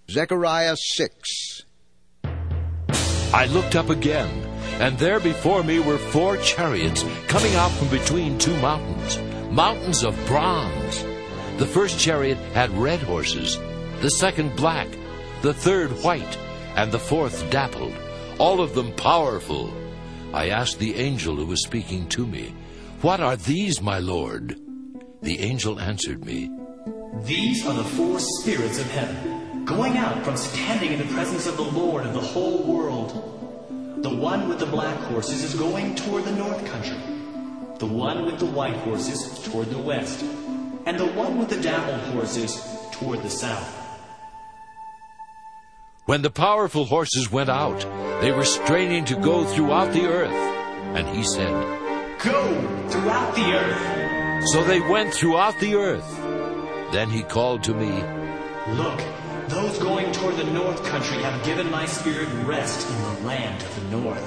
Zechariah 6. I looked up again, and there before me were 4 chariots coming out from between 2 mountains, mountains of bronze. The first chariot had red horses, the second black, the third white, and the fourth dappled, all of them powerful. I asked the angel who was speaking to me, "What are these, my Lord?" The angel answered me, "These are the 4 spirits of heaven, going out from standing in the presence of the Lord of the whole world. The one with the black horses is going toward the north country, the one with the white horses toward the west, and the one with the dappled horses toward the south." When the powerful horses went out, they were straining to go throughout the earth. And he said, "Go throughout the earth." So they went throughout the earth. Then he called to me, "Look, those going toward the north country have given my spirit rest in the land of the north."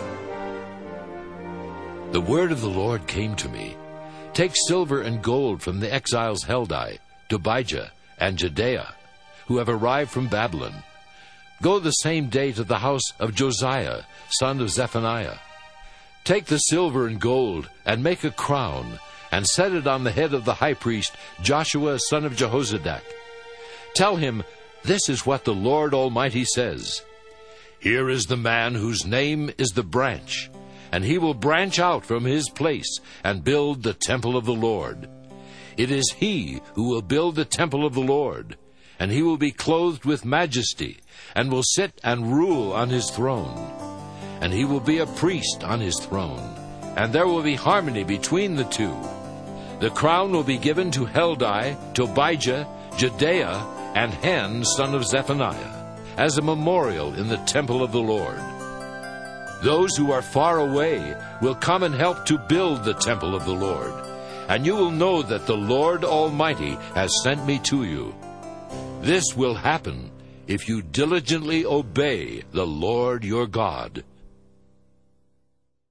The word of the Lord came to me, "Take silver and gold from the exiles Heldai, Tobijah, and Jedaiah, who have arrived from Babylon. Go the same day to the house of Josiah, son of Zephaniah. Take the silver and gold and make a crown, and set it on the head of the high priest Joshua, son of Jehozadak. Tell him, this is what the Lord Almighty says. Here is the man whose name is the branch, and he will branch out from his place and build the temple of the Lord. It is he who will build the temple of the Lord, and he will be clothed with majesty, and will sit and rule on his throne. And he will be a priest on his throne, and there will be harmony between the 2. The crown will be given to Heldai, Tobijah, Jedaiah, and Hen, son of Zephaniah, as a memorial in the temple of the Lord. Those who are far away will come and help to build the temple of the Lord, and you will know that the Lord Almighty has sent me to you. This will happen if you diligently obey the Lord your God."